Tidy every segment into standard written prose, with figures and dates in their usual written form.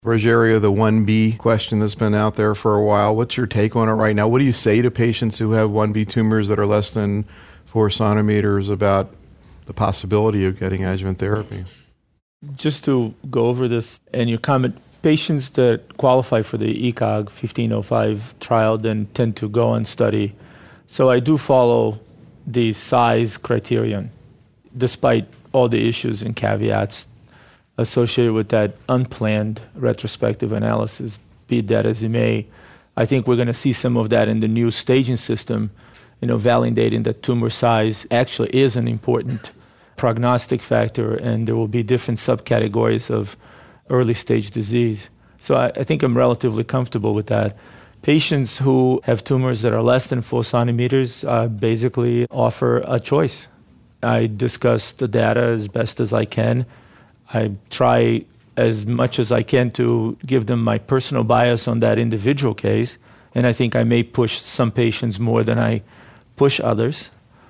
Rogerio, the 1B question that's been out there for a while. What's your take on it right now? What do you say to patients who have 1B tumors that are less than 4 centimeters about the possibility of getting adjuvant therapy? Just to go over this and your comment, patients that qualify for the ECOG 1505 trial then tend to go on study. So I do follow the size criterion, despite all the issues and caveats associated with that unplanned retrospective analysis. Be that as it may, I think we're going to see some of that in the new staging system, validating that tumor size actually is an important prognostic factor, and there will be different subcategories of early stage disease. So I think I'm relatively comfortable with that. Patients who have tumors that are less than 4 centimeters basically offer a choice. I discuss the data as best as I can. I try as much as I can to give them my personal bias on that individual case, and I think I may push some patients more than I push others,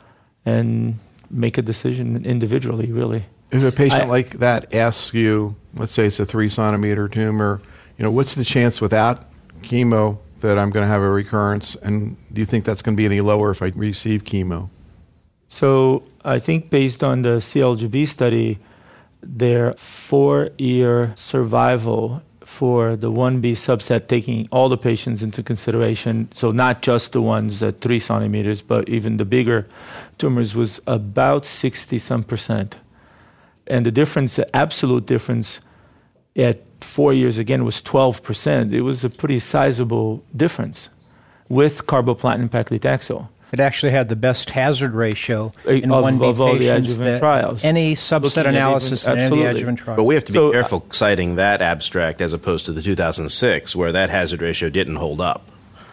and make a decision individually, really. If a patient like that asks you, let's say it's a 3 centimeter tumor, what's the chance without chemo that I'm going to have a recurrence, and do you think that's going to be any lower if I receive chemo? So I think based on the CLGB study, their 4-year survival for the 1B subset, taking all the patients into consideration, so not just the ones at 3 centimeters, but even the bigger tumors, was about 60-some%. And the difference, the absolute difference at 4 years, again, was 12%. It was a pretty sizable difference with carboplatin paclitaxel. It actually had the best hazard ratio in 1B of all the patients adjuvant trials. Any subset analysis in any of the adjuvant trials. But we have to be careful citing that abstract as opposed to the 2006, where that hazard ratio didn't hold up.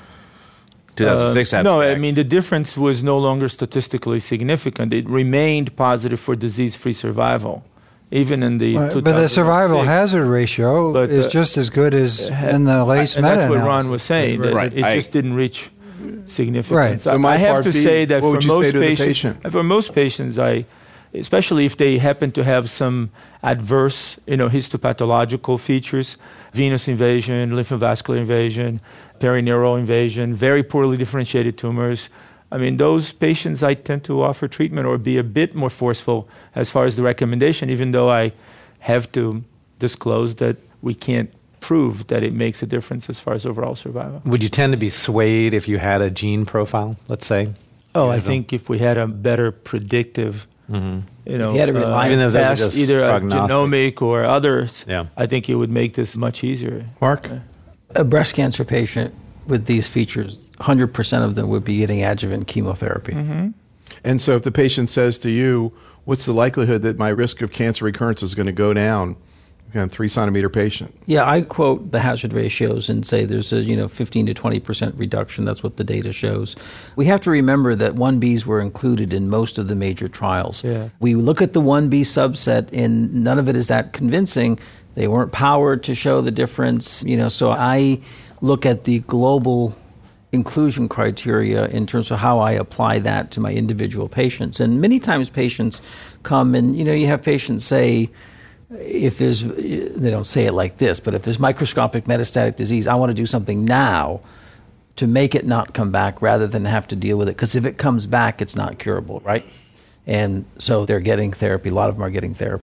2006 abstract. No, I mean, the difference was no longer statistically significant. It remained positive for disease-free survival, even in the 2006. But the survival hazard ratio is just as good as in the latest meta-analysis. That's what Ron was saying. That it just didn't reach significance. Right. So I have to say that for most patients, especially if they happen to have some adverse, histopathological features, venous invasion, lymphovascular invasion, perineural invasion, very poorly differentiated tumors. I mean, those patients I tend to offer treatment or be a bit more forceful as far as the recommendation, even though I have to disclose that we can't prove that it makes a difference as far as overall survival. Would you tend to be swayed if you had a gene profile, let's say? I think if we had a better predictive, you had to rely on past either a genomic or others, I think it would make this much easier. Mark? A breast cancer patient with these features, 100% of them would be getting adjuvant chemotherapy. Mm-hmm. And so if the patient says to you, what's the likelihood that my risk of cancer recurrence is going to go down? Again, 3 centimeter patient. Yeah, I quote the hazard ratios and say there's a 15 to 20% reduction. That's what the data shows. We have to remember that 1Bs were included in most of the major trials. Yeah. We look at the 1B subset, and none of it is that convincing. They weren't powered to show the difference. So I look at the global inclusion criteria in terms of how I apply that to my individual patients. And many times patients come and, you have patients say, they don't say it like this, but if there's microscopic metastatic disease, I want to do something now to make it not come back rather than have to deal with it. Because if it comes back, it's not curable, right? And so they're getting therapy. A lot of them are getting therapy.